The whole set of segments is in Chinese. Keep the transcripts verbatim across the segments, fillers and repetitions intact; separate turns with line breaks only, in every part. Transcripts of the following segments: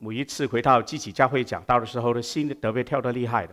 每一次回到基启教会讲道的时候，的心特别跳得厉害的。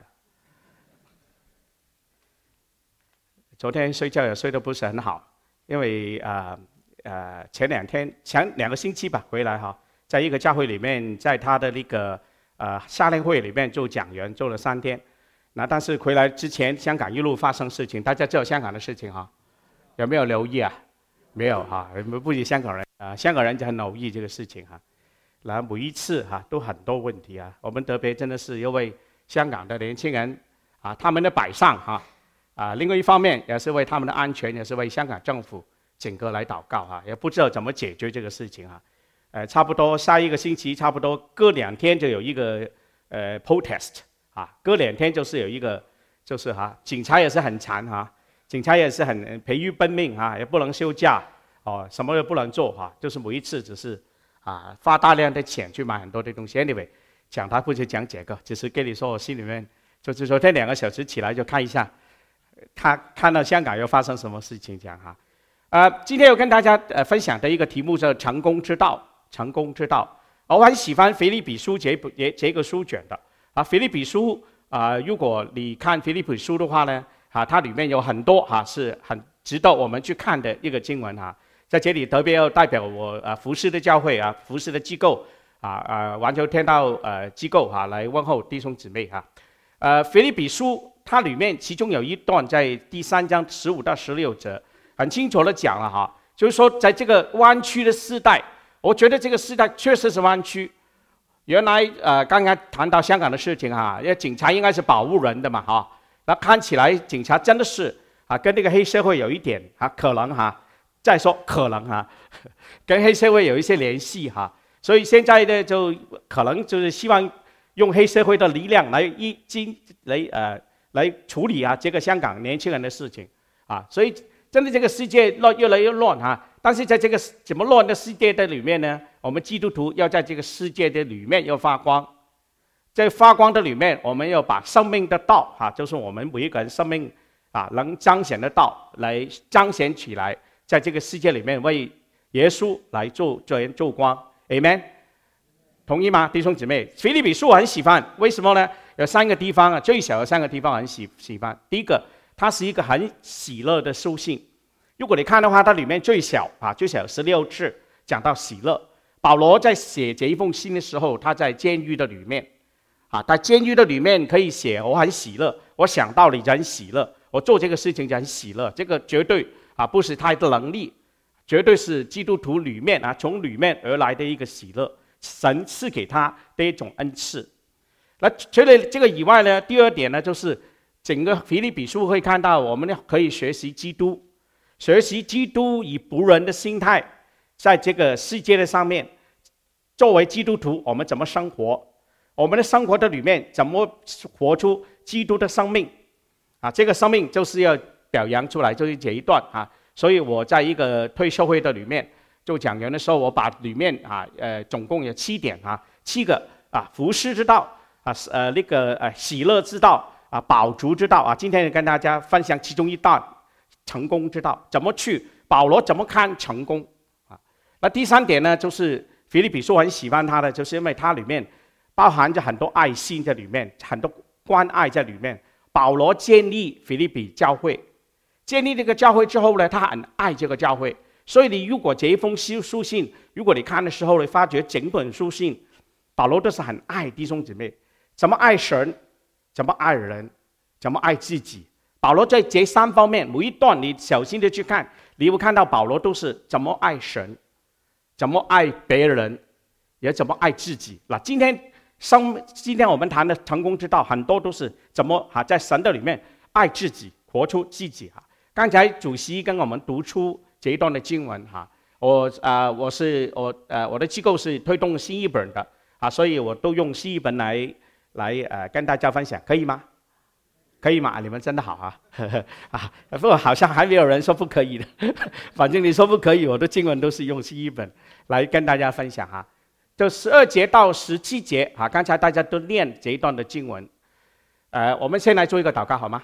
昨天睡觉也睡得不是很好，因为呃呃前两天前两个星期吧回来哈，在一个教会里面，在他的那个呃夏令会里面做讲员，做了三天。那但是回来之前，香港一路发生事情，大家知道香港的事情哈，有没有留意啊？没有哈，不仅香港人啊，香港人就很留意这个事情哈。然后每一次哈都很多问题啊，我们特别真的是因为香港的年轻人啊，他们的摆上哈啊，另外一方面也是为他们的安全，也是为香港政府整个来祷告哈，也不知道怎么解决这个事情哈。呃，差不多下一个星期，差不多隔两天就有一个呃 protest。啊，隔两天就是有一个，就是哈、啊，警察也是很残哈、啊，警察也是很疲于奔命哈、啊，也不能休假哦，什么都不能做哈、啊，就是每一次只是啊花大量的钱去买很多的东西。Anyway， 讲他不是讲这个，只是跟你说我心里面就是昨天两个小时起来就看一下，他看到香港又发生什么事情讲哈。呃，今天我跟大家呃分享的一个题目是成功之道，成功之道。我很喜欢腓立比书这部这个书卷的。啊，腓立比书啊、呃，如果你看腓立比书的话呢，啊，它里面有很多哈、啊、是很值得我们去看的一个经文哈、啊。在这里特别要代表我啊服侍的教会啊，服侍的机构啊啊环球天道呃机构哈、啊、来问候弟兄姊妹哈、啊。呃，腓立比书它里面其中有一段在第三章十五到十六节，很清楚的讲了哈，就是说在这个弯曲的时代，我觉得这个时代确实是弯曲。原来呃，刚刚谈到香港的事情哈，因为警察应该是保护人的嘛哈，那看起来警察真的是啊，跟那个黑社会有一点啊，可能哈，再说可能哈，跟黑社会有一些联系哈，所以现在呢，就可能就是希望用黑社会的力量来一经来呃来处理啊这个香港年轻人的事情啊，所以真的这个世界乱越来越乱哈。但是在这个怎么乱的世界的里面呢，我们基督徒要在这个世界的里面要发光，在发光的里面，我们要把生命的道哈、啊，就是我们每一个人生命啊能彰显的道来彰显起来，在这个世界里面为耶稣来做做人做光 ，Amen， 同意吗，弟兄姊妹？腓立比书我很喜欢，为什么呢？有三个地方啊，最小的三个地方我很喜喜欢。第一个，它是一个很喜乐的书信。如果你看的话，它里面最小啊，最小十六次讲到喜乐。保罗在写这一封信的时候，他在监狱的里面，啊，在监狱的里面可以写我很喜乐，我想到你就很喜乐，我做这个事情就很喜乐。这个绝对啊不是他的能力，绝对是基督徒里面啊从里面而来的一个喜乐，神赐给他的一种恩赐。那除了这个以外呢，第二点呢，就是整个腓立比书会看到我们可以学习基督。学习基督以仆人的心态，在这个世界的上面，作为基督徒，我们怎么生活？我们的生活的里面怎么活出基督的生命？啊，这个生命就是要表扬出来，就是这一段啊。所以我在一个退休会的里面做讲员的时候，我把里面啊，呃，总共有七点啊，七个啊，服侍之道啊，呃，那个呃，喜乐之道啊，饱足之道啊。今天跟大家分享其中一段。成功之道怎么去？保罗怎么看成功啊？那第三点呢，就是腓立比书很喜欢他的，就是因为它里面包含着很多爱心在里面，很多关爱在里面。保罗建立腓立比教会，建立这个教会之后呢，他很爱这个教会。所以你如果这一封书信，如果你看的时候，你发觉整本书信，保罗都是很爱弟兄姊妹，怎么爱神，怎么爱人，怎么爱自己。保罗在这三方面，每一段你小心的去看，你会看到保罗都是怎么爱神，怎么爱别人，也怎么爱自己。那今天生，今天我们谈的成功之道，很多都是怎么哈在神的里面爱自己，活出自己哈。刚才主席跟我们读出这一段的经文哈，我啊、呃、我是我呃我的机构是推动新译本的啊，所以我都用新译本来来呃跟大家分享，可以吗？可以吗？你们真的好啊！呵呵啊，不过好像还没有人说不可以的。反正你说不可以，我的经文都是用新译本来跟大家分享哈。就十二节到十七节啊，刚才大家都念这一段的经文。呃，我们先来做一个祷告好吗？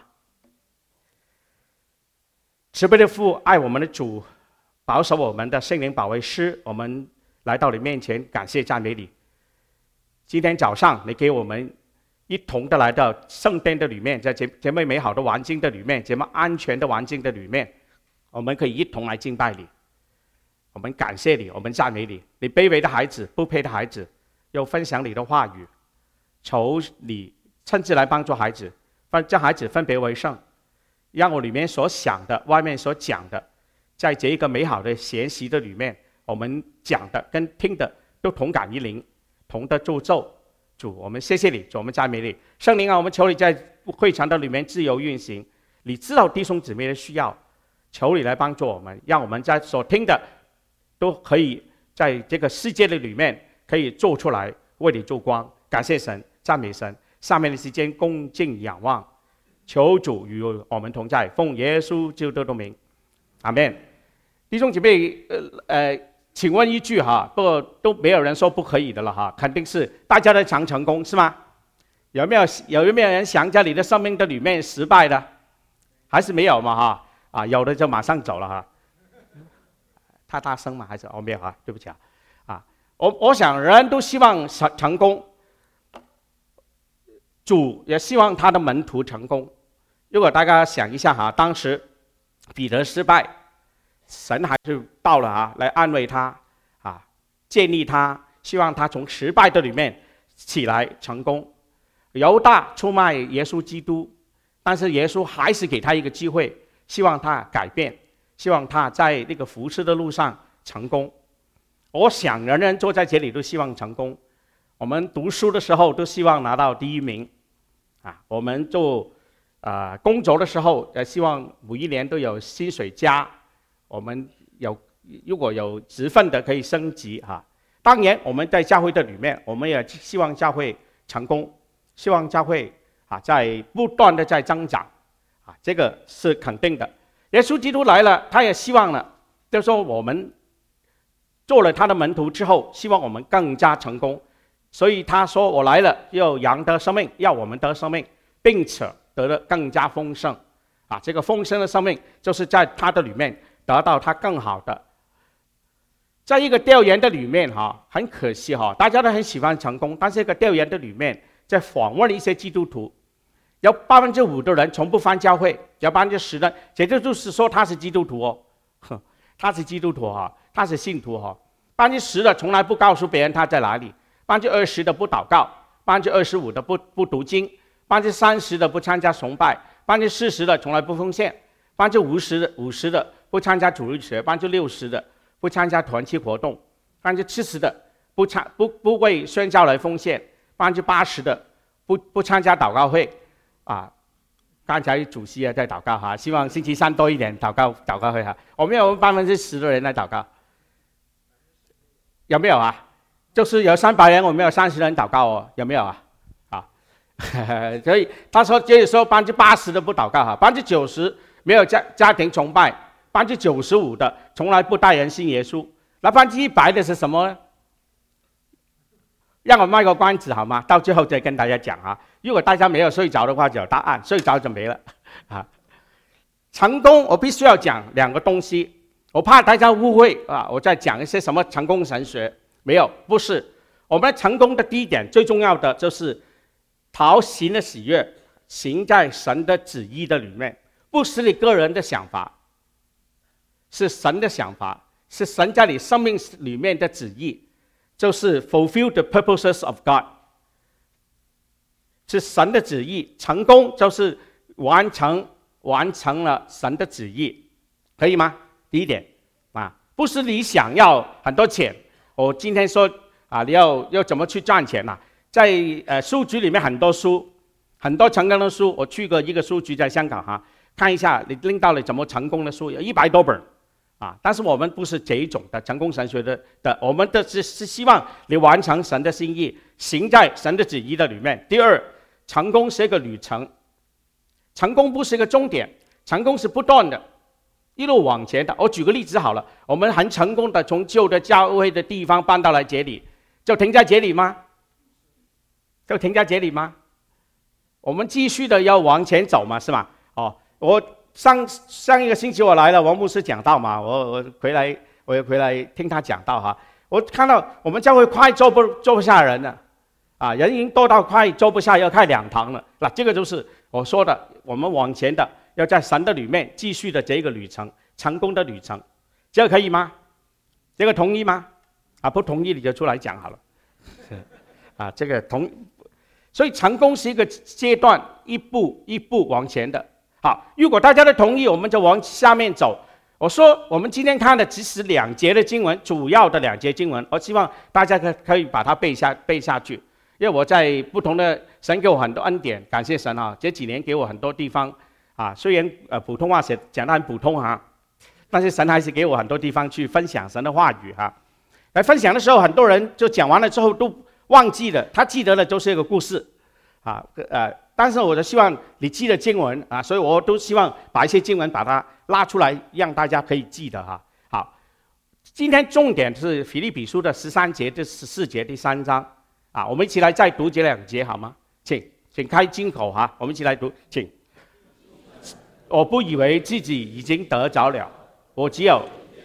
慈悲的父，爱我们的主，保守我们的圣灵保卫师，我们来到你面前，感谢赞美你。 今天早上你给我们一同的来到圣殿的里面，在这么美好的环境的里面，这么安全的环境的里面，我们可以一同来敬拜你。我们感谢你，我们赞美你。你卑微的孩子，不配的孩子，又分享你的话语，求你亲自来帮助孩子，将孩子分别为圣，让我里面所想的，外面所讲的，在这一个美好的学习的里面，我们讲的跟听的都同感于灵，同的祝咒。主，我们谢谢你，主，我们赞美你。圣灵啊，我们求你在会场的里面自由运行，你知道弟兄姊妹的需要，求你来帮助我们，让我们在所听的都可以在这个世界的里面可以做出来，为你做光。感谢神，赞美神。下面的时间恭敬仰望，求主与我们同在，奉耶稣基督的名，阿们。弟兄姊妹，呃呃，请问一句哈，不过都没有人说不可以的了哈，肯定是大家都想成功是吗？有没有有没有人想在你的生命的里面失败的？还是没有嘛哈？啊，有的就马上走了哈。太大声吗？还是哦没有啊？对不起啊，啊，我我想人都希望成成功，主也希望他的门徒成功。如果大家想一下哈，当时彼得失败，神还是到了啊，来安慰他啊，建立他，希望他从失败的里面起来成功。犹大出卖耶稣基督，但是耶稣还是给他一个机会，希望他改变，希望他在那个服侍的路上成功。我想人人坐在这里都希望成功，我们读书的时候都希望拿到第一名啊，我们做啊、呃、工作的时候也希望每一年都有薪水加，我们有如果有职分的可以升级哈、啊。当然我们在教会的里面，我们也希望教会成功，希望教会啊在不断的在增长啊，这个是肯定的。耶稣基督来了，他也希望了，就是说我们做了他的门徒之后，希望我们更加成功。所以他说我来了，要羊得生命，要我们得生命，并且得的更加丰盛啊！这个丰盛的生命就是在他的里面得到他更好的。在一个调研的里面哈，很可惜哈，大家都很喜欢成功，但是一个调研的里面，在访问一些基督徒，有百分之五的人从不返教会，有百分之十的，也就是说他是基督徒哦，呵，他是基督徒哈，他是信徒哈。百分之十的从来不告诉别人他在哪里，百分之二十的不祷告，百分之二十五的不不读经，百分之三十的不参加崇拜，百分之四十的从来不奉献，百分之五十的五十的不参加主日学，百分之六十的不参加团契活动，百分之七十的不参不不为宣教来奉献，百分之八十的不不参加祷告会，啊，刚才主席也在祷告哈，希望星期三多一点祷告祷告会哈，我们有百分之十的人来祷告，有没有啊？就是有三百人，我们有三十人祷告哦，有没有啊？啊，所以他说，就是说百分之八十的不祷告哈，百分之九十没有家家庭崇拜，百分之九十五的从来不带人信耶稣，那百分之一百的是什么呢？让我卖个关子好吗？到最后再跟大家讲啊。如果大家没有睡着的话，就有答案；睡着就没了啊。成功，我必须要讲两个东西，我怕大家误会啊。我在讲一些什么成功神学，没有，不是。我们成功的第一点，最重要的就是讨神的喜悦，行在神的旨意的里面，不是你个人的想法，是神的想法，是神在你生命里面的旨意。就是 fulfill the purposes of God， 是神的旨意，成功就是完成完成了神的旨意，可以吗？第一点啊，不是你想要很多钱，我今天说啊，你要要怎么去赚钱啊？在呃书局里面很多书，很多成功的书，我去过一个书局在香港哈，看一下你拎到了怎么成功的书，有一百多本。啊，但是我们不是这一种的成功神学的的，我们的是是希望你完成神的心意，行在神的旨意的里面。第二，成功是一个旅程，成功不是一个终点，成功是不断的，一路往前的。我举个例子好了，我们很成功的从旧的教会的地方搬到来这里，就停在这里吗？就停在这里吗？我们继续的要往前走嘛，是吗？哦，我。上上一个星期我来了，王牧师讲道嘛，我我回来我也回来听他讲道哈。我看到我们教会快坐不坐不下人了， 啊，人已经多到快坐不下，要开两堂了。那这个就是我说的，我们往前的要在神的里面继续的这个旅程，成功的旅程，这个可以吗？这个同意吗？啊，不同意你就出来讲好了。啊，这个同，所以成功是一个阶段，一步一步往前的。好，如果大家都同意，我们就往下面走。我说我们今天看的只是两节的经文，主要的两节经文，我希望大家可可以把它背下背下去。因为我在不同的神给我很多恩典，感谢神啊！这几年给我很多地方啊，虽然呃普通话写讲得很普通哈，但是神还是给我很多地方去分享神的话语哈。来分享的时候，很多人就讲完了之后都忘记了，他记得的就是一个故事啊，呃，但是我就希望你记得经文啊，所以我都希望把一些经文把它拉出来，让大家可以记得哈。好，今天重点是腓立比书的十三节至十四节第三章啊，我们一起来再读这两节好吗？请，请开金口哈，我们一起来读，请。我不以为自己已经得着了，我只有。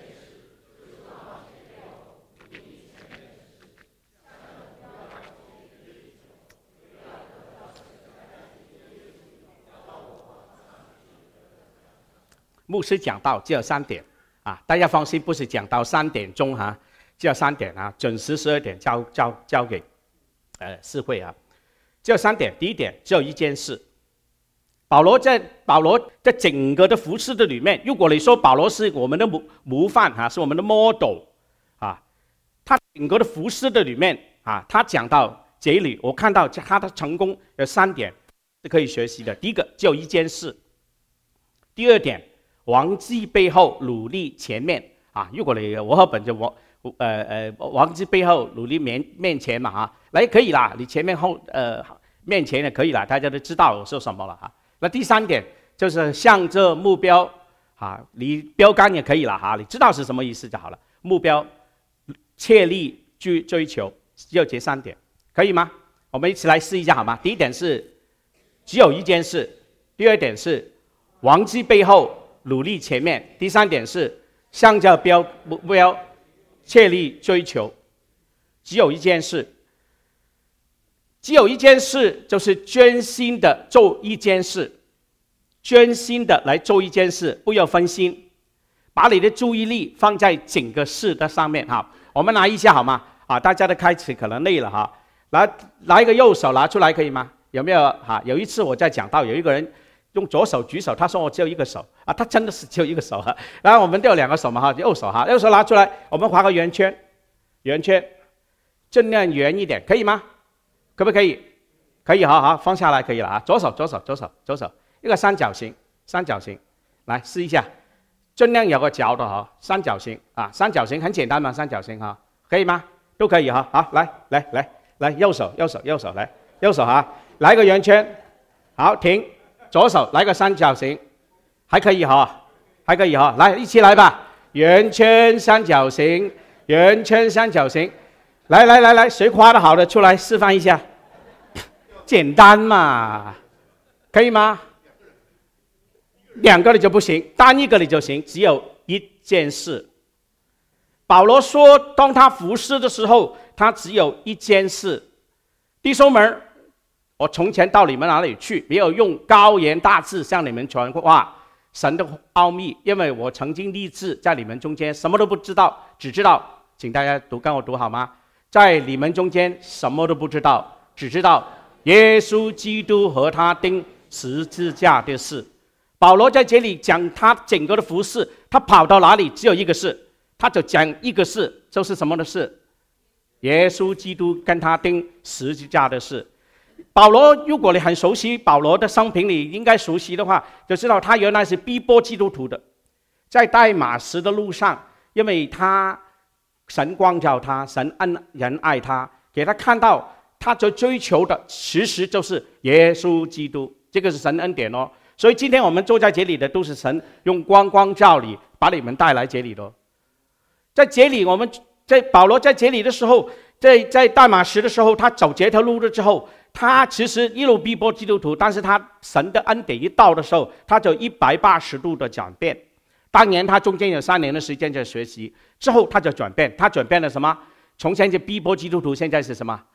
牧师讲到只有三点啊，大家放心，不是讲到三点钟哈，只有三点啊，准时十二点交交交给呃市会啊，只有三点。第一点，只有一件事。保罗在保罗在整个的服事的里面，如果你说保罗是我们的模模范哈，是我们的 model 啊，他整个的服事的里面啊，他讲到这里，我看到他的成功有三点是可以学习的。第一个，只有一件事。第二点，忘记背后，努力前面啊！如果你我和本就我呃呃忘记背后，努力面面前嘛啊，来可以啦，你前面后呃面前也可以啦，大家都知道我说什么了哈。那第三点就是向着目标啊，你标杆也可以了哈，你知道是什么意思就好了。目标切力去追求，只有这三点，可以吗？我们一起来试一下好吗？第一点是只有一件事，第二点是忘记背后，努力前面，第三点是向着标目标切力追求。只有一件事，只有一件事，就是专心的做一件事，专心的来做一件事，不要分心，把你的注意力放在整个事的上面哈。我们拿一下好吗？啊，大家都开始可能累了哈，来拿一个右手拿出来可以吗？有没有哈？有一次我在讲到有一个人用左手举手，他说我只有一个手啊，他真的是只有一个手哈。然后我们都有两个手嘛哈，右手哈，右手拿出来，我们画个圆圈，圆圈，尽量圆一点，可以吗？可不可以？可以，好好放下来，可以了啊。左手，左手，左手，左手，一个三角形，三角形，来试一下，尽量有个角的哈，三角形啊，三角形很简单嘛，三角形哈，可以吗？都可以哈，好，来来来来，右手，右手，右手，来，右手哈，来一个圆圈，好，停。左手来个三角形，还可以哈，还可以哈，来一起来吧，圆圈三角形，圆圈三角形，来来来来，谁画的好的出来示范一下，简单嘛，可以吗？两个的就不行，单一个的就行，只有一件事。保罗说，当他服侍的时候，他只有一件事，弟兄们，我从前到你们哪里去，没有用高言大志向你们传话神的奥秘，因为我曾经立志在你们中间什么都不知道，只知道，请大家读，跟我读好吗？在你们中间什么都不知道，只知道耶稣基督和他钉十字架的事。保罗在这里讲他整个的服事，他跑到哪里只有一个事，他就讲一个事，就是什么的事？耶稣基督跟他钉十字架的事。保罗，如果你很熟悉保罗的生平，你应该熟悉的话，就知道他原来是逼迫基督徒的，在代马斯的路上，因为他神光照他，神恩仁爱他，给他看到他所追求的其实就是耶稣基督，这个是神恩典哦。所以今天我们坐在这里的都是神用光光照你，把你们带来这里的。在这里，我们在保罗在这里的时候，在在大马士的时候，他走这条路了之后，他其实一路逼迫基督徒，但是他神的恩典一到的时候，他就一百八十度的转变。当年他中间有三年的时间在学习，之后他就转变，他转变了什么？从前是逼迫基督徒，现在是什么？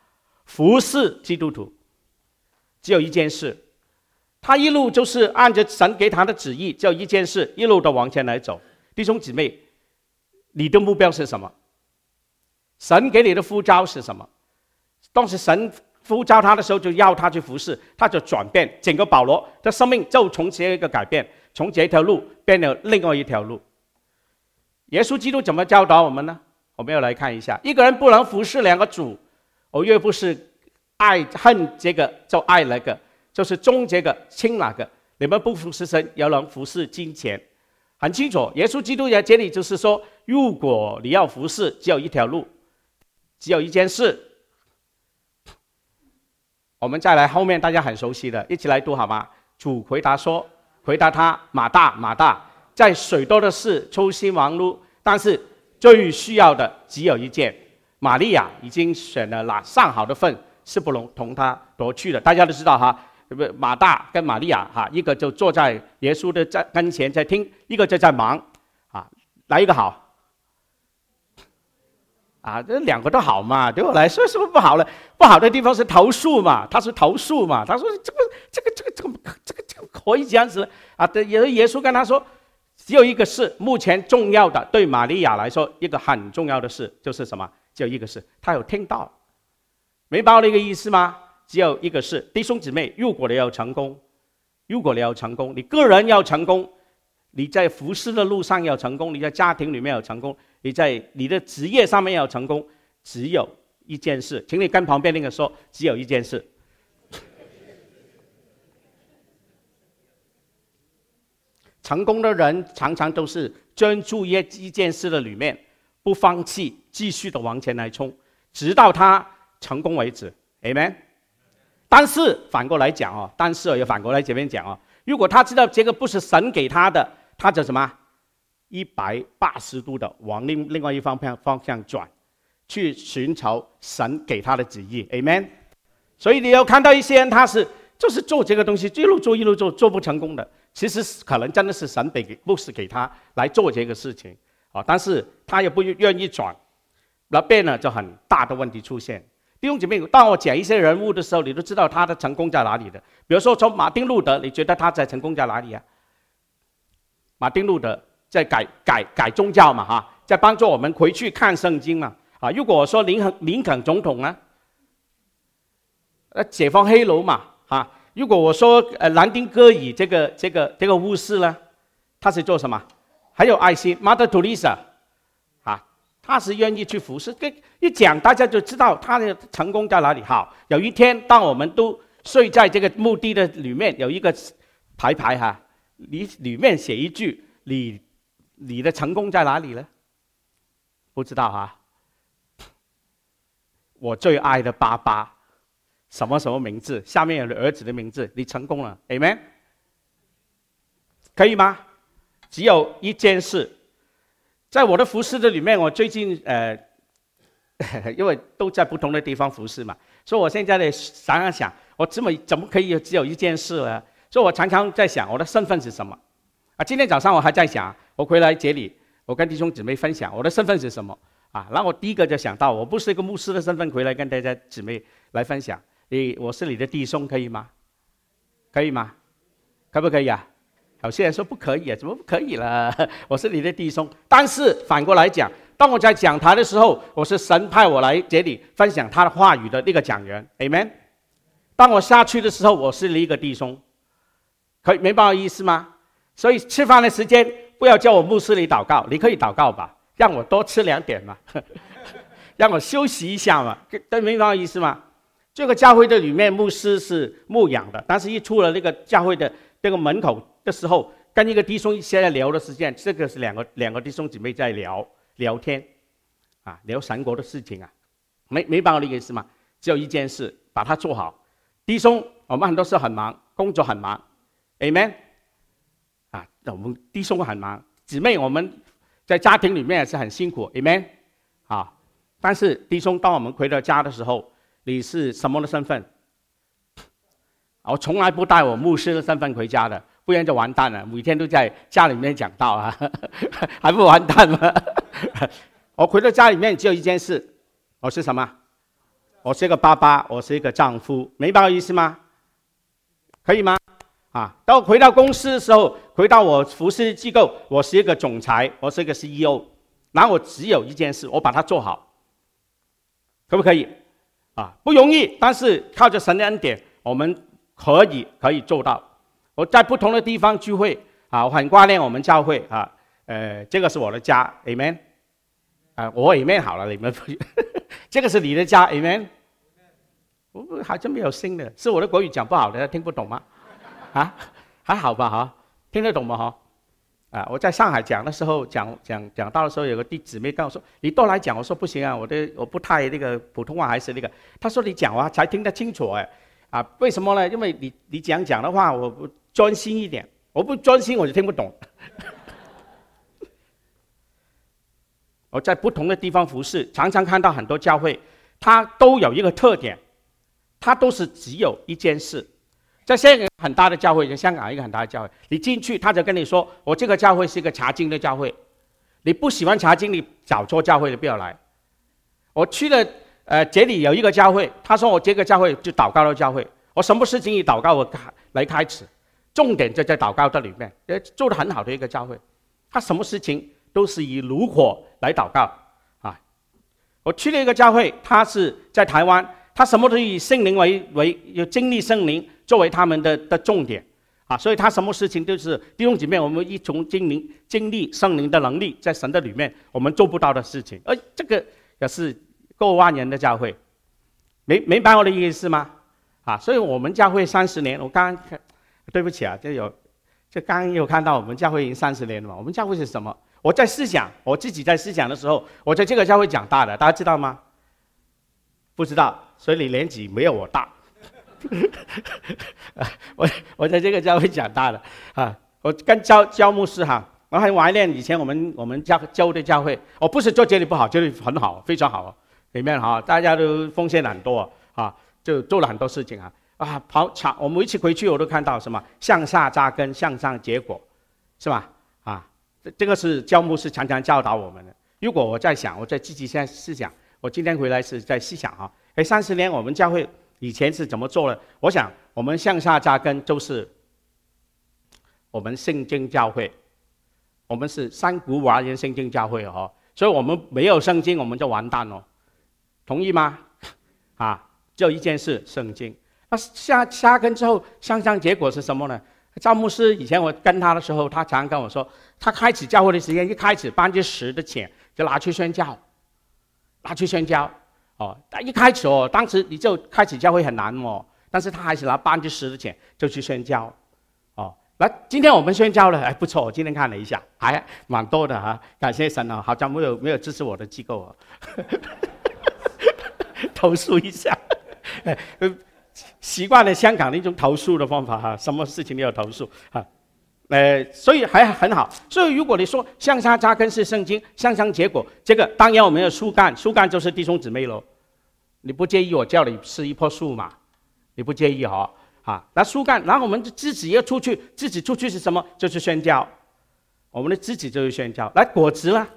服侍基督徒，只有一件事，他一路就是按着神给他的旨意，只有一件事，一路的往前来走。弟兄姊妹，你的目标是什么？神给你的呼召是什么？当时神呼召他的时候，就要他去服侍，他就转变，整个保罗的生命就从这一个改变，从这条路变了另外一条路。耶稣基督怎么教导我们呢？我们要来看一下，一个人不能服侍两个主，我越不是爱恨这个就爱那个，就是忠这个轻那个。你们不服侍神，也能服侍金钱。很清楚，耶稣基督在这里就是说，如果你要服侍，只有一条路，只有一件事。我们再来后面大家很熟悉的，一起来读好吗？主回答说，回答他，马大马大，在许多的事操心忙碌，但是最需要的只有一件，玛利亚已经选了那上好的份，是不能同他夺去的。大家都知道哈，马大跟玛利亚哈，一个就坐在耶稣的在跟前在听，一个就在忙啊，哪一个好？啊，这两个都好嘛，对我来说什么不好了？不好的地方是投诉嘛，他是投诉嘛，他说这个这个这个这个这个这个可以这样子啊？对，耶稣跟他说，只有一个事，目前重要的对玛利亚来说，一个很重要的事就是什么？只有一个事，他有听到，明白那个意思吗？只有一个事，弟兄姊妹，如果你要成功，如果你要成功，你个人要成功，你在服侍的路上要成功，你在家庭里面要成功。你在你的职业上面要成功，只有一件事，请你跟旁边那个说，只有一件事。成功的人常常都是专注于一件事的里面，不放弃，继续的往前来冲，直到他成功为止。Amen。但是反过来讲哦，但是也反过来这边讲哦，如果他知道这个不是神给他的，他就什么？一百八十度的往另另外一方向方向转，去寻求神给他的旨意 ，Amen。所以你要看到一些人，他是就是做这个东西，一路做一路做，做不成功的，其实可能真的是神给不是给他来做这个事情啊，但是他也不愿意转，那边呢就很大的问题出现。弟兄姐妹，当我讲一些人物的时候，你都知道他的成功在哪里的。比如说从马丁路德，你觉得他在成功在哪里啊？马丁路德。在改改改宗教嘛哈，在帮助我们回去看圣经嘛啊。如果我说林肯林肯总统呢，呃解放黑奴嘛哈。如果我说呃兰丁戈尔这个这个这个巫师呢，他是做什么？还有爱心 ，Mother Teresa 啊，他是愿意去服侍。跟一讲大家就知道他的成功在哪里。好，有一天当我们都睡在这个墓地的里面，有一个牌牌哈，里里面写一句你。你的成功在哪里呢？不知道啊。我最爱的爸爸，什么什么名字？下面有儿子的名字，你成功了 ，Amen。可以吗？只有一件事，在我的服侍的里面，我最近呃，因为都在不同的地方服侍嘛，所以我现在呢想想想，我怎么怎么可以只有一件事呢？所以我常常在想，我的身份是什么？啊，今天早上我还在想。我回来这里，我跟弟兄姊妹分享我的身份是什么啊？然后我第一个就想到，我不是一个牧师的身份回来跟大家姊妹来分享。你我是你的弟兄，可以吗？可以吗？可不可以啊？有些人说不可以啊，怎么不可以了？我是你的弟兄，但是反过来讲，当我在讲台的时候，我是神派我来这里分享他的话语的那个讲员 ，Amen。当我下去的时候，我是你一个弟兄，可以明白我意思吗？所以吃饭的时间。不要叫我牧师你祷告，你可以祷告吧，让我多吃两点嘛，让我休息一下嘛，能明白我意思吗？这个教会的里面，牧师是牧养的，但是一出了那个教会的这个门口的时候，跟一个弟兄现在聊的时间，这个是两个两个弟兄姊妹在聊聊天，啊，聊神国的事情啊，没明白我的意思吗？只有一件事，把它做好。弟兄，我们很多时候很忙，工作很忙 ，Amen。啊，我们弟兄很忙，姊妹我们在家庭里面也是很辛苦 ，Amen。啊，但是弟兄，当我们回到家的时候，你是什么的身份？我从来不带我牧师的身份回家的，不然就完蛋了。每天都在家里面讲道啊，还不完蛋吗？我回到家里面只有一件事，我是什么？ 我是一个爸爸，我是一个丈夫，明白我意思吗？可以吗？啊，到回到公司的时候，回到我服侍机构，我是一个总裁，我是一个 C E O， 然后我只有一件事，我把它做好，可不可以？啊，不容易，但是靠着神的恩典，我们可以可以做到。我在不同的地方聚会啊，我很挂念我们教会啊，呃，这个是我的家 ，Amen。啊，我 Amen 好了，你们不，这个是你的家 ，Amen。我好像没有新的，是我的国语讲不好的，听不懂吗？啊，还好吧哈，听得懂吗哈？啊，我在上海讲的时候，讲讲讲到的时候，有个弟姊妹跟我说：“你都来讲。”我说：“不行啊，我的我不太那个普通话还是那个。”他说：“你讲话才听得清楚哎，啊，为什么呢？因为你你讲讲的话，我不专心一点，我不专心我就听不懂。”我在不同的地方服侍，常常看到很多教会，它都有一个特点，它都是只有一件事。在香港很大的教会，在香港一个很大的教会，你进去他就跟你说：“我这个教会是一个查经的教会，你不喜欢查经，你找错教会，你不要来。”我去了，呃，这里有一个教会，他说我这个教会就祷告的教会，我什么事情以祷告我来开始，重点就在祷告这里面，呃，做得很好的一个教会，他什么事情都是以炉火来祷告啊。我去了一个教会，他是在台湾，他什么都以圣灵为为有经历圣灵作为他们的的重点啊，所以他什么事情都是弟兄姐妹，我们一从经历经历圣灵的能力，在神的里面我们做不到的事情，而这个也是过万人的教会，明明白我的意思吗？啊，所以我们教会三十年，我刚刚对不起啊，这有这刚刚有看到我们教会已经三十年了嘛？我们教会是什么？我在思想，我自己在思想的时候，我在这个教会长大的，大家知道吗？不知道，所以你年纪没有我大。我我在这个教会长大的啊，我跟教教牧师哈，我很怀念以前我们我们教教的教会。我不是做这里不好，这里很好，非常好，里面哈大家都奉献很多啊，就做了很多事情啊啊跑场，我每一次回去我都看到什么向下扎根，向上结果，是吧？啊，这这个是教牧师常常教导我们的。如果我在想，我在自己现在思想，我今天回来是在思想哈，哎，三十年我们教会以前是怎么做的？我想我们向下扎根就是我们圣经教会，我们是三古华人圣经教会哦，所以我们没有圣经我们就完蛋了，同意吗？啊，只有一件事，圣经。那下下根之后，向上结果是什么呢？赵牧师以前我跟他的时候，他常跟我说，他开始教会的时间，一开始百分之十的钱就拿去宣教，拿去宣教。哦，但一开始哦，当时你就开始教会很难哦，但是他还是拿百分之十的钱就去宣教，哦，那今天我们宣教了，哎，不错，我今天看了一下，还蛮多的哈、啊，感谢神哦，好像没有没有支持我的机构哦，投诉一下，习惯了香港的一种投诉的方法哈、啊，什么事情都要投诉啊。呃，所以还很好。所以如果你说向下扎根是圣经，向上结果，这个当然我们有树干，树干就是弟兄姊妹喽。你不介意我叫你是一棵树嘛？你不介意哈、哦？啊，那树干，然后我们自己要出去，自己出去是什么？就是宣教。我们的自己就是宣教。来果子啦，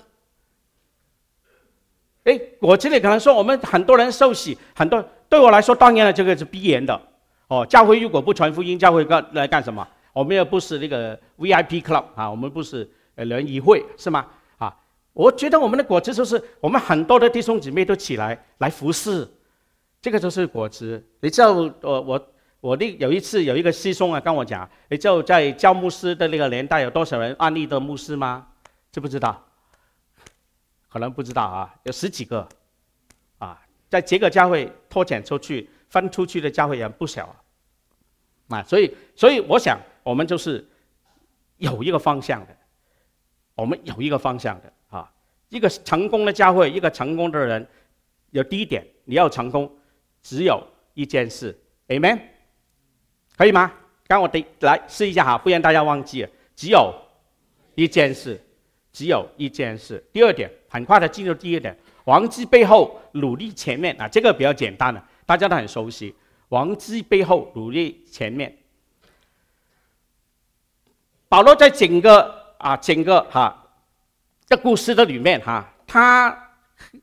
哎，果子里可能说我们很多人受洗，很多对我来说，当然了，这个是必然的。哦，教会如果不传福音，教会干来干什么？我们又不是那个 V I P club 啊，我们不是呃联谊会是吗？啊，我觉得我们的果子就是我们很多的弟兄姊妹都起来来服侍，这个就是果子。你知道我我我那有一次有一个师兄啊跟我讲，你知道在教牧师的那个年代有多少人安利的牧师吗？知不知道？可能不知道啊，有十几个啊，在这个教会拓展出去分出去的教会也不少啊。啊，所以，所以我想，我们就是有一个方向的，我们有一个方向的啊。一个成功的教会，一个成功的人，有第一点，你要成功，只有一件事 ，Amen， 可以吗？刚我得来试一下哈，不然大家忘记了，只有一件事，只有一件事。第二点，很快的进入第二点，王之背后，努力前面啊，这个比较简单了，大家都很熟悉。王之背后，努力前面。保罗在整个啊整个哈、啊、这故事的里面哈、啊，他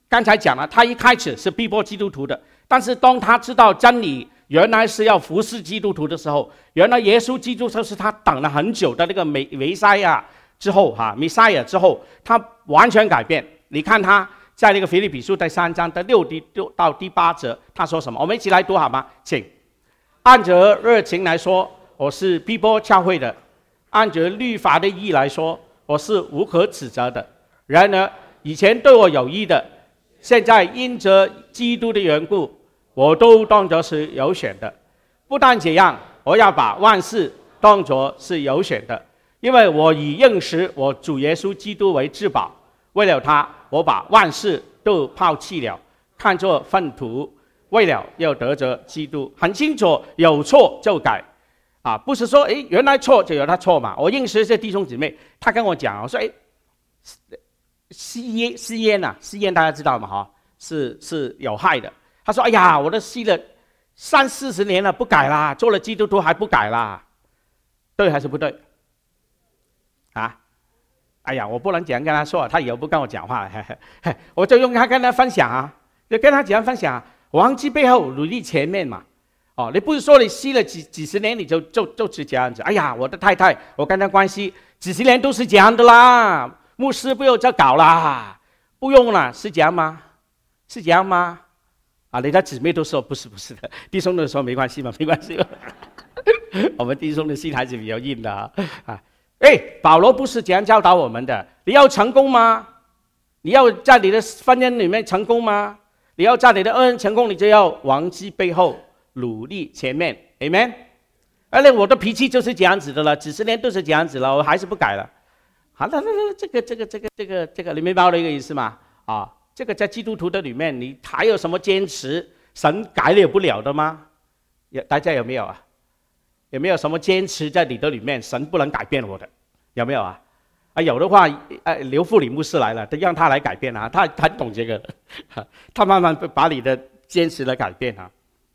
刚才讲了，他一开始是逼迫基督徒的，但是当他知道真理原来是要服侍基督徒的时候，原来耶稣基督就是他等了很久的那个美弥赛亚之后哈，弥赛亚之后，他完全改变。你看他在那个腓立比书第三章的六到第八节，他说什么？我们一起来读好吗？请。按着热情来说，我是逼迫教会的；按着律法的义来说，我是无可指责的。然而以前对我有益的，现在因着基督的缘故，我都当作是有选的。不但这样，我要把万事当作是有选的，因为我以认识我主耶稣基督为至宝。为了他，我把万事都抛弃了，看作粪土，为了要得着基督。很清楚，有错就改啊，不是说诶原来错就有他错嘛。我认识这弟兄姊妹，他跟我讲，我说诶吸烟吸烟啊，吸烟大家知道吗？哈，是是有害的。他说：“哎呀，我都吸了三四十年了，不改啦，做了基督徒还不改啦，对还是不对？啊？哎呀，我不能这样跟他说，他以后不跟我讲话，嘿嘿嘿，我就用他跟他分享啊，就跟他怎样分享、啊，忘记背后，努力前面嘛。哦，你不是说你吸了几几十年你就就就是这样子？哎呀，我的太太，我跟她关系几十年都是这样的啦，牧师不用再搞啦，不用了，是这样吗？是这样吗？啊，你的姊妹都说不是不是的，弟兄都说没关系嘛，没关系。我们弟兄的心还是比较硬的啊。啊哎，保罗不是这样教导我们的。你要成功吗？你要在你的婚姻里面成功吗？你要在你的恩成功，你就要忘记背后，努力前面。Amen。而且我的脾气就是这样子的了，几十年都是这样子了，我还是不改了。好，那那这个这个这个这个这个，你明白我的一个意思吗？啊，这个在基督徒的里面，你还有什么坚持？神改了不了的吗？有大家有没有啊？有没有什么坚持在你的里面，神不能改变我的？有没有啊？啊，有的话，呃，刘富里牧师来了，让他来改变啊，他他懂这个，他慢慢把你的坚持来改变啊。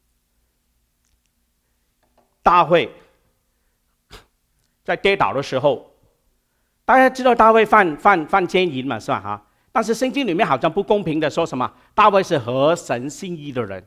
大卫在跌倒的时候，大家知道大卫犯犯犯奸淫嘛，是吧？哈，但是圣经里面好像不公平的说什么，大卫是合神心意的人。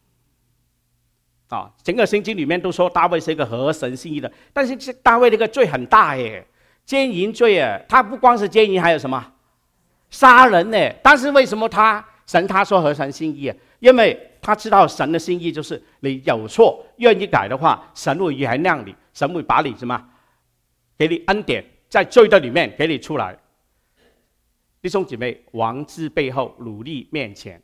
啊，整个圣经里面都说大卫是一个合神心意的，但是大卫这个罪很大耶，奸淫罪耶，他不光是奸淫，还有什么杀人呢？但是为什么他神他说合神心意啊？因为他知道神的心意就是你有错愿意改的话，神会原谅你，神会把你什么给你恩典，在罪的里面给你出来。弟兄姊妹，王之背后，努力面前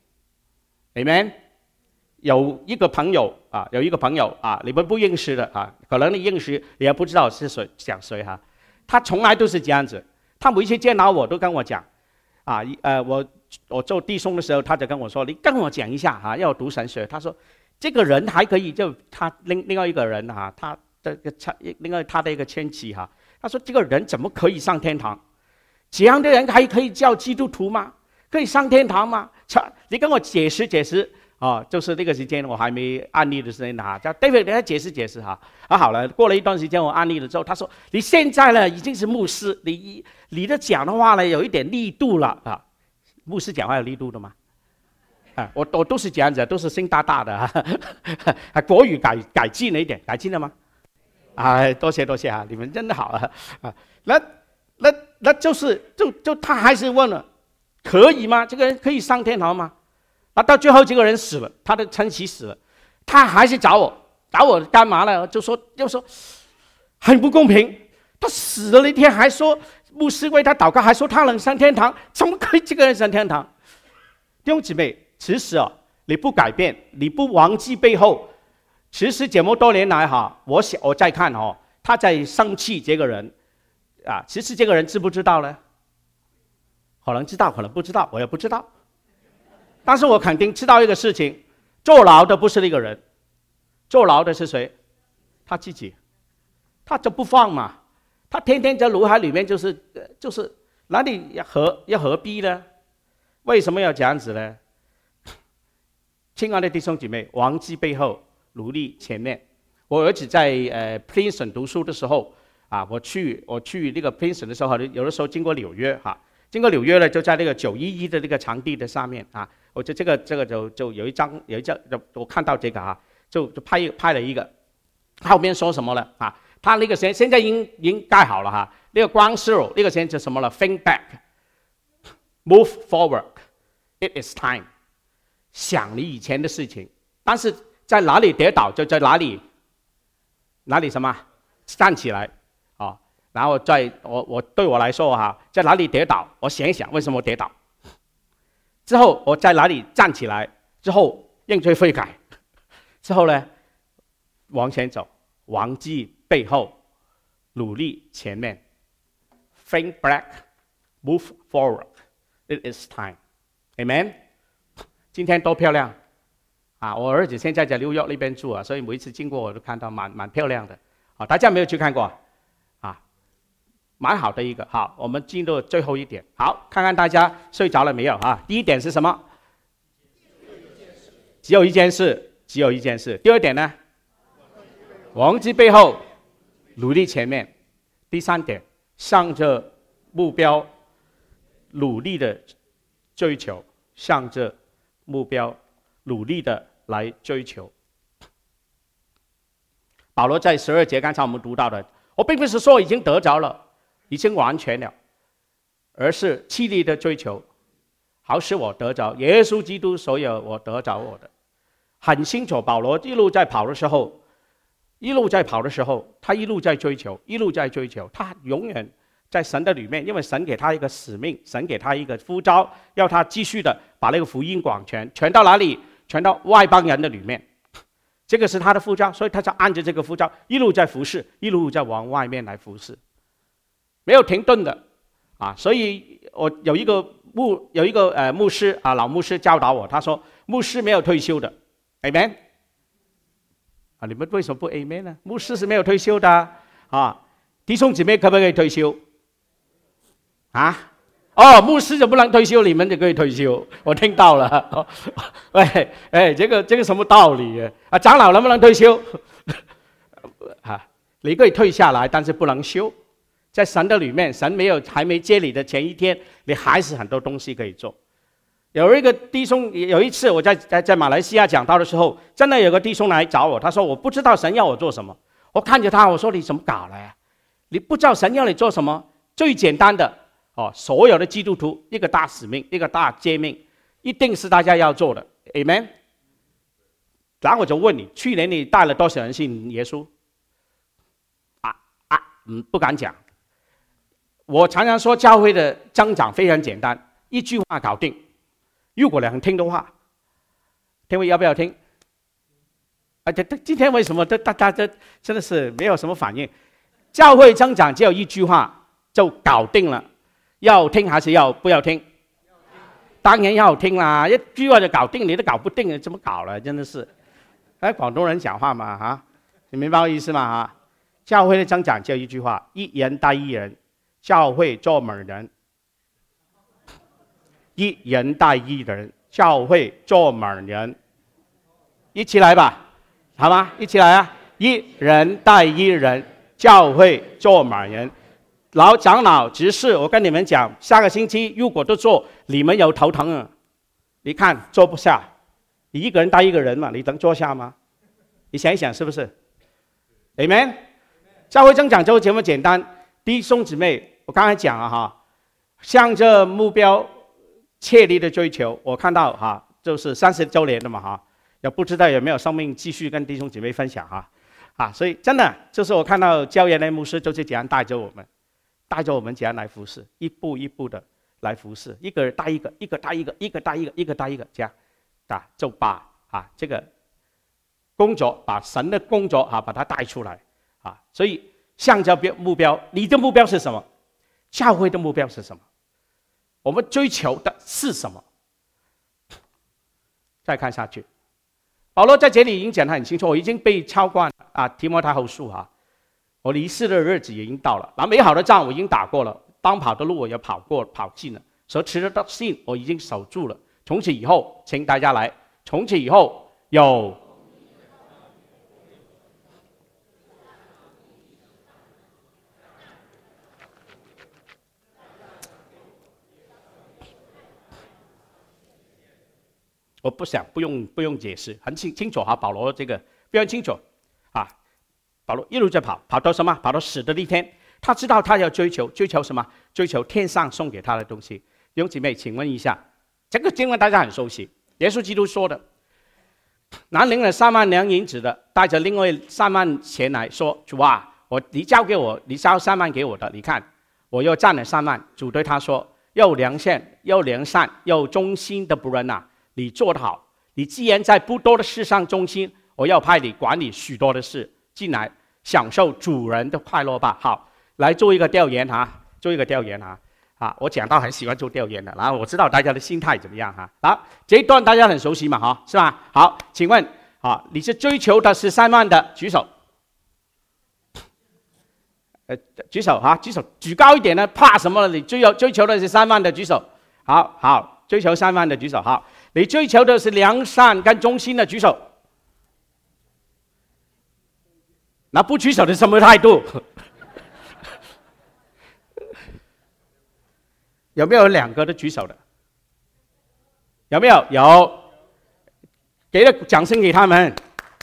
，Amen。有一个朋友啊，有一个朋友啊，你们不认识的啊，可能你认识，你也不知道是谁讲谁哈。他从来都是这样子，他每次见到我都跟我讲，啊，呃，我我做弟兄的时候，他就跟我说，你跟我讲一下哈、啊，要读神学。他说这个人还可以，就他另另外一个人哈、啊，他的个另外他的一个亲戚哈、啊，他说这个人怎么可以上天堂？这样的人还可以叫基督徒吗？可以上天堂吗？你跟我解释解释。哦，就是那个时间我还没案例的时间哈，叫 David 给他解释解释哈。啊，好了，过了一段时间我案例了之后，他说你现在呢已经是牧师，你你的讲的话呢有一点力度了啊。牧师讲话有力度的吗？啊，我我都是这样子，都是心大大的啊。国语改改进了一点，改进了吗？啊，多谢多谢啊，你们真的好啊啊。那那那就是就就他还是问了，可以吗？这个人可以上天堂吗？啊，到最后这个人死了，他的亲戚死了，他还是找我，找我干嘛呢？就说就说很不公平，他死了那天还说牧师为他祷告，还说他能上天堂，怎么可以这个人上天堂？弟兄姊妹，其实啊，你不改变，你不忘记背后，其实这么多年来哈，我想我再看哦，他在生气这个人啊，其实这个人知不知道呢？可能知道，可能不知道，我也不知道。但是我肯定知道一个事情，坐牢的不是那个人，坐牢的是谁？他自己，他就不放嘛，他天天在脑海里面就是就是哪里何要何必呢？为什么要这样子呢？亲爱的弟兄姐妹，忘记背后，努力前面。我儿子在呃 Princeton 读书的时候啊，我去我去那个 Princeton 的时候，有的时候经过纽约哈。 经过纽约呢，就在那个九一一的那个场地的上面啊，我就这个这个就就有一张有一张，我看到这个啊，就就拍拍了一个，后面说什么了啊？他那个现现在已经已经盖好了哈，那个光 zero 那个现在就什么了 ？Think back, move forward, it is time。想你以前的事情，但是在哪里跌倒就在哪里哪里什么站起来啊。然后在我我对我来说哈，在哪里跌倒，我想一想为什么我跌倒，之后我在哪里站起来，之后认罪悔改，之后呢往前走，忘记背后，努力前面。Think back, move forward. It is time. Amen. 今天多漂亮啊！我儿子现在在纽约那边住啊，所以每一次经过我都看到蛮蛮漂亮的啊。大家没有去看过？蛮好的一个。好，我们进入最后一点。好，看看大家睡着了没有啊？第一点是什么？只有一件事，只有一件事。第二点呢？忘记背后，努力前面。第三点，向着目标努力的追求，向着目标努力的来追求。保罗在十二节，刚才我们读到的，我并不是说已经得着了。已经完全了，而是气力的追求，好使我得着耶稣基督所有我得着我的。很清楚，保罗一路在跑的时候，一路在跑的时候，他一路在追求，一路在追求，他永远在神的里面，因为神给他一个使命，神给他一个呼召，要他继续的把那个福音广传，传到哪里？传到外邦人的里面，这个是他的呼召，所以他就按着这个呼召，一路在服侍，一路在往外面来服侍。没有停顿的啊，所以我有一个牧有一个呃牧师啊，老牧师教导我，他说牧师没有退休的 ，amen 啊，你们为什么不 amen 呢？牧师是没有退休的啊，啊弟兄姊妹可不可以退休？啊？哦，牧师就不能退休，你们就可以退休，我听到了。哦、哎哎，这个这个什么道理啊？啊，长老能不能退休？啊，你可以退下来，但是不能休。在神的里面，神没有还没接你的前一天，你还是很多东西可以做。有一个弟兄，有一次我在在在马来西亚讲道的时候，真的有个弟兄来找我，他说我不知道神要我做什么。我看着他，我说你怎么搞了呀？你不知道神要你做什么？最简单的哦，所有的基督徒一个大使命，一个大诫命，一定是大家要做的 ，amen。然后我就问你，去年你带了多少人信耶稣？啊啊，嗯，不敢讲。我常常说，教会的增长非常简单，一句话搞定。如果两听的话，天伟要不要听？啊，这这今天为什么这大家这真的是没有什么反应？教会增长只有一句话就搞定了，要听还是要不要听？当然要听啦，一句话就搞定，你都搞不定，怎么搞了？真的是，哎，广东人讲话嘛，哈，你明白我意思吗？哈，教会的增长只有一句话，一人带一人。教会做满人，一人带一人，教会做满人，一起来吧，好吗？一起来啊！一人带一人，教会做满人。老长老执事，我跟你们讲，下个星期如果都做，你们有头疼啊！你看坐不下，你一个人带一个人嘛，你能坐下吗？你想一想是不是 ？Amen。教会增长就这么简单，弟兄姊妹。我刚才讲了哈，向着目标切力的追求，我看到哈，就是三十周年的嘛哈，也不知道有没有生命继续跟弟兄姐妹分享哈，啊，所以真的就是我看到教员的牧师就是这样带着我们，带着我们这样来服侍，一步一步的来服侍，一个人带一个，一个带一个，一个带一个，一个带一个，这样，啊，就把啊这个工作，把神的工作啊把它带出来啊，所以向着目标，你的目标是什么？教会的目标是什么？我们追求的是什么？再看下去，保罗在这里已经讲得很清楚，我已经被超过啊，提摩太后书啊，我离世的日子已经到了，那美好的仗我已经打过了，当跑的路我也跑过跑尽了，所持的信我已经守住了。从此以后，请大家来，从此以后有。 我不想不用不用解释，很清清楚哈。保罗这个非常清楚啊。保罗一路在跑，跑到什么？跑到死的那天，他知道他要追求追求什么？追求天上送给他的东西。弟兄姊妹，请问一下，这个经文大家很熟悉，耶稣基督说的：拿领了三万两银子的，带着另外三万钱来说，主啊，我你交给我，你交三万给我的，你看我又占了三万。主对他说：又良善又良善又忠心的仆人啊，你做得好。你既然在不多的事上忠心，我要派你管理许多的事，进来享受主人的快乐吧。好，来做一个调研哈，做一个调研哈。啊，我讲到很喜欢做调研的，然后我知道大家的心态怎么样哈。好，这一段大家很熟悉嘛哈，是吧？好，请问啊，你是追求的是三万的，举手。呃，举手哈，举手，举高一点呢，怕什么了？你追求追求的是三万的，举手。好好，追求三万的举手。好，你追求的是良善跟忠心的举手。那不举手的什么态度？有没有两个的举手的？有没有？有，给个掌声给他们。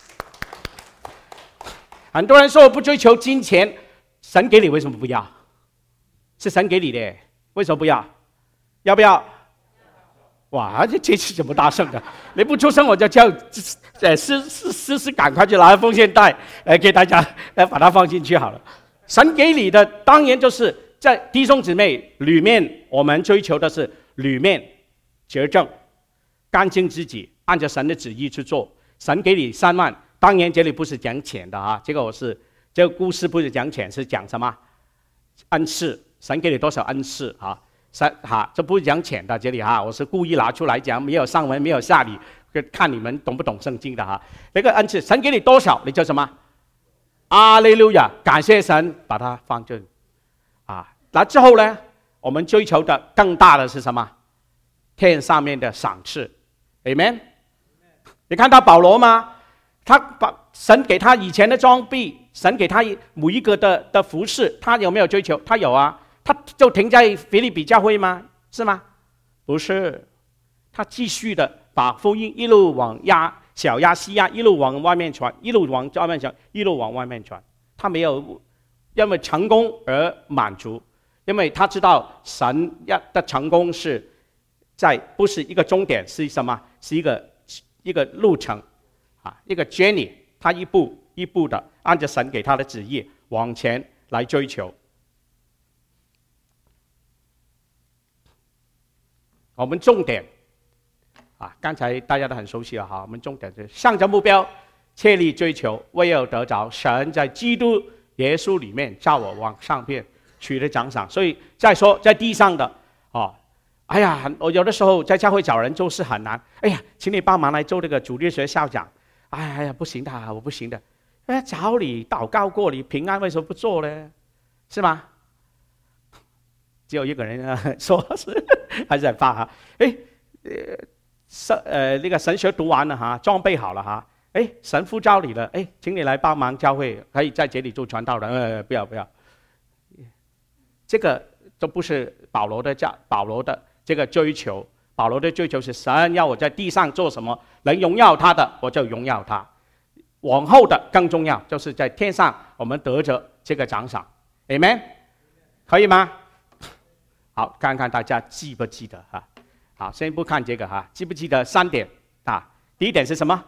很多人说我不追求金钱，神给你为什么不要？是神给你的，为什么不要？要不要？哇，这这是怎么大声的？你不出声我就叫呃思思思思赶快去拿奉献袋，呃给大家来把它放进去好了。神给你的当然就是在弟兄姊妹里面，我们追求的是里面洁正、干净自己，按照神的旨意去做。神给你三万，当然这里不是讲钱的啊，这个我是这个故事不是讲钱，是讲什么？恩赐。神给你多少恩赐啊？神哈，这不是讲钱的，这里哈，我是故意拿出来讲，没有上文，没有下理，看你们懂不懂圣经的哈。那个恩赐，神给你多少，你叫什么？阿利路亚，感谢神，把它放进啊。那之后呢，我们追求的更大的是什么？天上面的赏赐 ，Amen。你看到保罗吗？他把神给他以前的装备，神给他每一个的的服饰，他有没有追求？他有啊。他就停在腓立比教会吗？是吗？不是，他继续的把福音一路往亚小亚细亚一路往外面传，一路往外面传，一路往外面传。他没有因为成功而满足，因为他知道神要的成功是在不是一个终点，是什么？是一个一个路程啊，一个 journey。他一步一步的按照神给他的旨意往前来追求。我们重点啊，刚才大家都很熟悉了哈。我们重点是向着目标，切力追求，为要得着神在基督耶稣里面叫我往上面取得奖赏。所以再说在地上的哦，哎呀，我有的时候在教会找人做事很难。哎呀，请你帮忙来做这个主日学校长。哎呀，不行的，我不行的。哎，找你祷告过，你平安为什么不做呢？是吗？只有一个人说是还是很怕哈。哎，呃，神呃那个神学读完了哈，装备好了哈。哎，神呼召你了，哎，请你来帮忙教会，可以在这里做传道人。呃，不要不要，这个都不是保罗的教，保罗的这个追求。保罗的追求是神要我在地上做什么，能荣耀他的，我就荣耀他。往后的更重要，就是在天上我们得着这个奖赏。Amen， 可以吗？好，看看大家记不记得哈？好，先不看这个哈，记不记得三点啊？第一点是什么？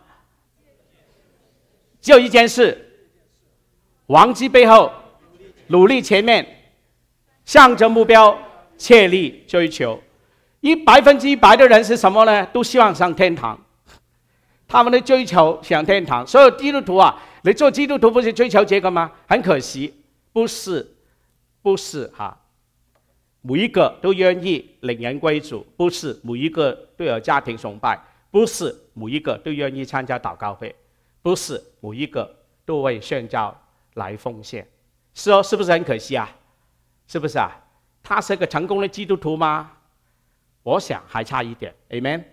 只有一件事，忘记背后，努力前面，向着目标，切力追求。一百分之一百的人是什么呢？都希望上天堂，他们的追求上天堂。所有基督徒啊，你做基督徒不是追求这个吗？很可惜，不是，不是哈。每一个都愿意领人归主，不是每一个都有家庭崇拜，不是每一个都愿意参加祷告会，不是每一个都为宣教来奉献。是哦，是不是很可惜啊？是不是啊？他是个成功的基督徒吗？我想还差一点 ，Amen。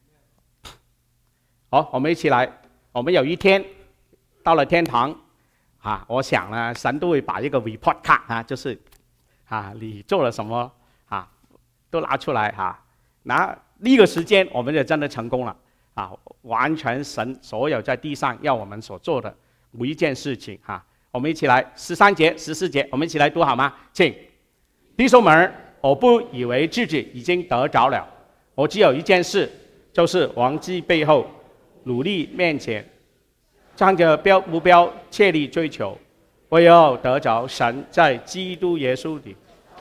好，我们一起来。我们有一天到了天堂，啊，我想呢，神都会把一个 report card 啊，就是啊，你做了什么啊，都拿出来哈、啊。拿那个时间，我们就真的成功了。 啊，完全神所有在地上要我们所做的每一件事情哈、啊。我们一起来十三节、十四节，我们一起来读好吗？请弟兄们，我不以为自己已经得着了，我只有一件事，就是忘记背后，努力面前，向着标目标切力追求，我要得着神在基督耶稣里。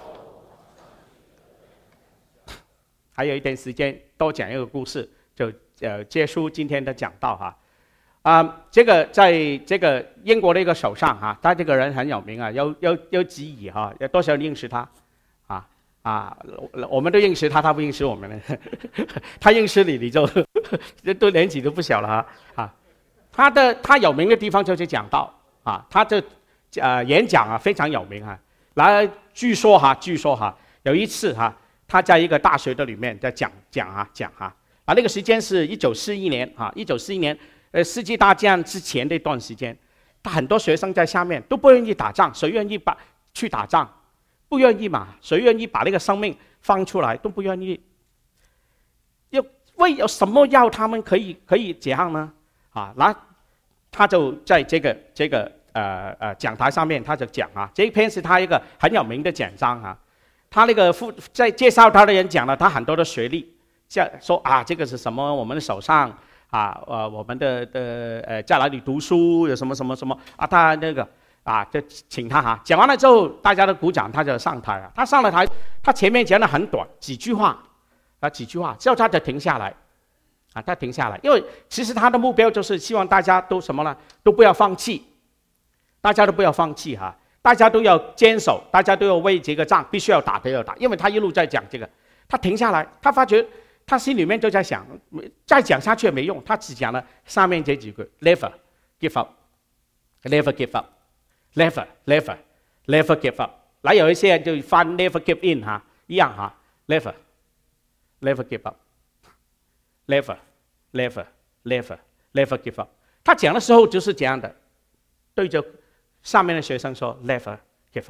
还有一点时间，多讲一个故事，就呃结束今天的讲道哈。啊、呃，这个在这个英国的一个首相哈、啊，他这个人很有名啊，有有有几亿哈，有多少人认识他？啊啊，我们都认识他，他不认识我们呢。他认识你，你就都年纪都不小了哈啊。他的他有名的地方就是讲道啊，他的呃演讲啊非常有名啊。来，据说哈，据说哈，有一次哈，他在一个大学的里面在讲讲啊讲哈啊，那个时间是一九四一年啊，一九四一年。呃，世纪大战之前的一段时间，他很多学生在下面都不愿意打仗，谁愿意把去打仗？不愿意嘛？谁愿意把那个生命放出来？都不愿意。又为有什么要他们可以可以这样呢？啊，那他就在这个这个呃呃讲台上面，他就讲啊，这一篇是他一个很有名的讲章啊。他那个副在介绍他的人讲了他很多的学历，像说啊，这个是什么？我们的手上。啊，呃，我们的的呃，在哪里读书，有什么什么什么啊？他那个啊，就请他哈。讲完了之后，大家都鼓掌，他就上台了。他上了台，他前面讲的很短，几句话，啊，几句话，之后他就停下来，啊，他停下来，因为其实他的目标就是希望大家都什么呢？都不要放弃，大家都不要放弃哈，大家都要坚守，大家都要为这个仗必须要打，都要打。因为他一路在讲这个，他停下来，他发觉。他心里面就在想，再讲下去也没用。他只讲了上面这几句 ：never give up，never give up，never never never give up。来有一些人就翻 never give in 哈，一样哈 ，never never give up，never never never never give up。他讲的时候就是这样的，对着上面的学生说 never give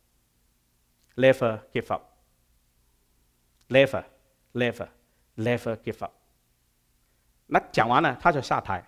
up，never give up，never never。Never give up。那讲完了，他就下台。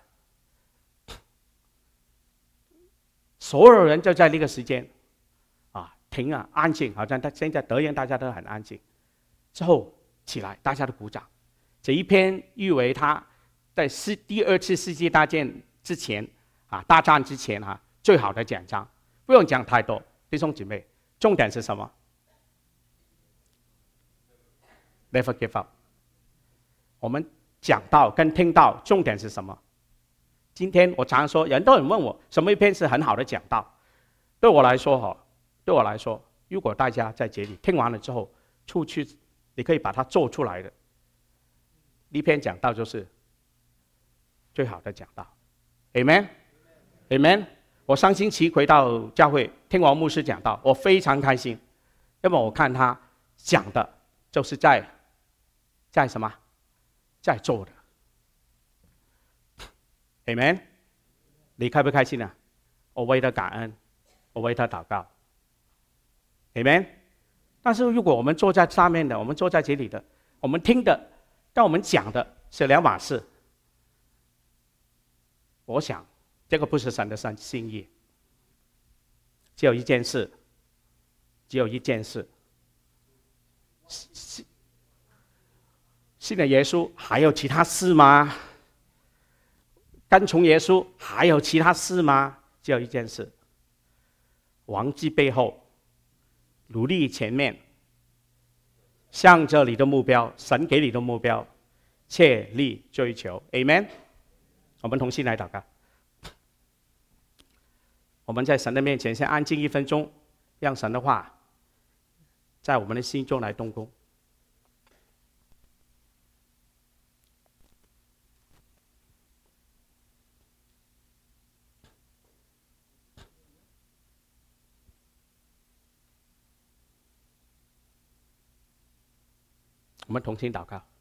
所有人就在那个时间，啊，停啊，安静，好像他现在德言大家都很安静。之后起来，大家都鼓掌。这一篇誉为他在世第二次世界大战之前啊，大战之前啊，最好的讲章。不用讲太多，弟兄姐妹，重点是什么 ？Never give up。我们讲到跟听到，重点是什么？今天我常说，人都很问我，什么一篇是很好的讲道？对我来说，哈，对我来说，如果大家在这里听完了之后，出去，你可以把它做出来的，一篇讲道就是最好的讲道。Amen，Amen。我上星期回到教会听王牧师讲道，我非常开心，因为我看他讲的就是在在什么？在做的 ，Amen， 你开不开心啊？我为他感恩，我为他祷告 ，Amen。但是如果我们坐在上面的，我们坐在这里的，我们听的，跟我们讲的是两码事。我想这个不是神的心意。只有一件事，只有一件事。信了耶稣还有其他事吗？跟从耶稣还有其他事吗？只有一件事：忘记背后，努力前面，向着你的目标，神给你的目标，切力追求。Amen。我们同心来祷告。我们在神的面前先安静一分钟，让神的话在我们的心中来动工。我们同心祷告。